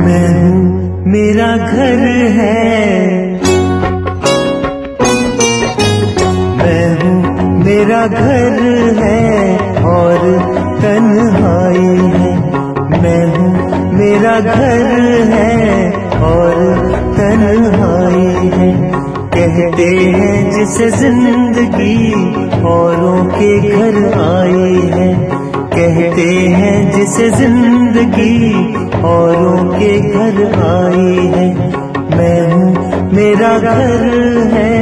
मैं हूँ मेरा घर है, मैं हूँ मेरा घर है और तन्हाई है। मैं हूँ मेरा घर है और तन्हाई है। कहते हैं जिसे जिंदगी औरों के घर आई है, कहते हैं जिसे जिंदगी औरों के घर आई है। मैं हूँ मेरा घर है।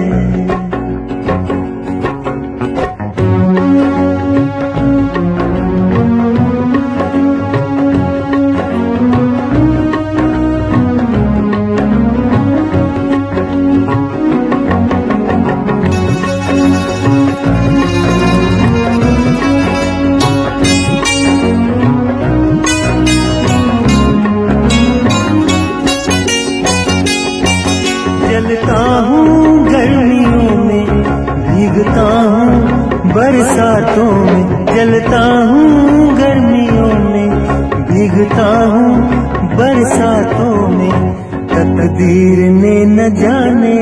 जलता हूँ गर्मियों में, भीगता हूँ बरसातों में। जलता हूँ गर्मियों में, भीगता हूँ बरसातों में। तकदीर ने न जाने,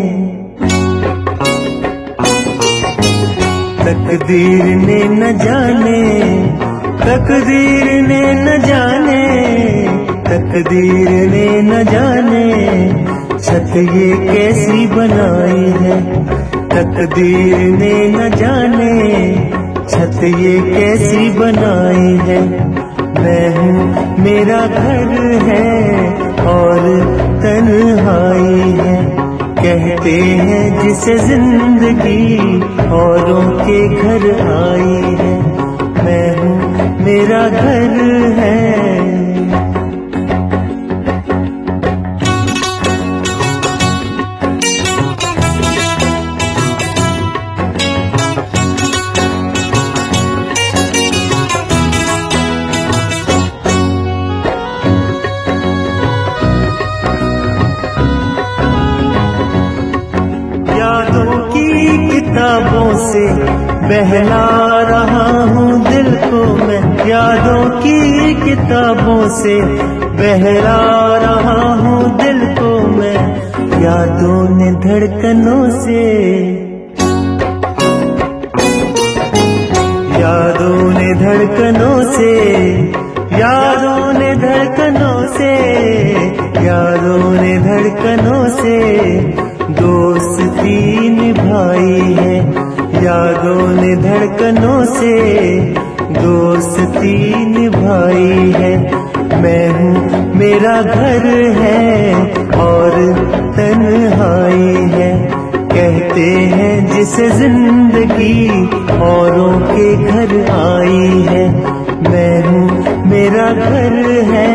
तकदीर ने न जाने, तकदीर ने न जाने, तकदीर ने न जाने छत ये कैसी बनाई है। तकदीर ने न जाने छत ये कैसी बनाई है। मैं हूँ मेरा घर है और तन्हाई है। कहते हैं जिसे जिंदगी औरों के घर आई है। मैं हूँ मेरा घर है। यादों की किताबों से बहला रहा हूँ दिल को मैं। यादों की किताबों से बहला रहा हूँ दिल को मैं। यादों ने धड़कनों से, यादों ने धड़कनों से, यादों ने धड़कनों से, यादों ने धड़कनों से दोस्ती निभाई है। यादों ने धड़कनों से दोस्ती निभाई है। मैं हूँ मेरा घर है और तन्हाई है। कहते हैं जिसे जिंदगी औरों के घर आई है। मैं हूँ मेरा घर है।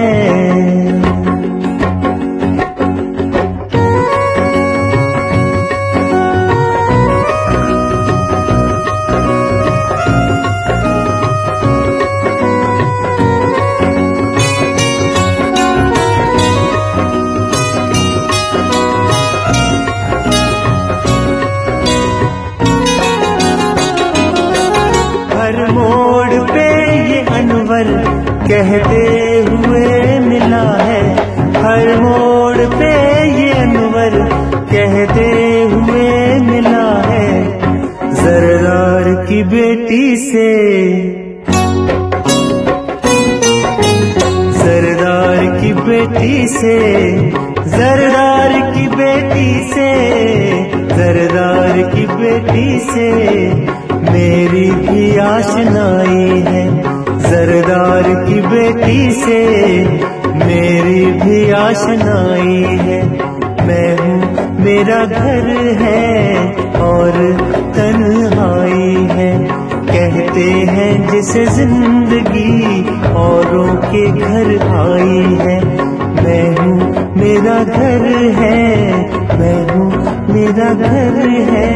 हर मोड़ पे ये अनवर कहते हुए मिला है। हर मोड़ पे ये अनवर कहते हुए मिला है। जरदार की बेटी से, जरदार की बेटी से, जरदार की बेटी से, जरदार की बेटी से मेरी भी आशनाई है। जरदार की बेटी से मेरी भी आशनाई है। मैं हूँ मेरा घर है और तन्हाई है। कहते हैं जिसे जिंदगी औरों के घर आई है। मैं हूँ मेरा घर है, मैं हूँ मेरा घर है।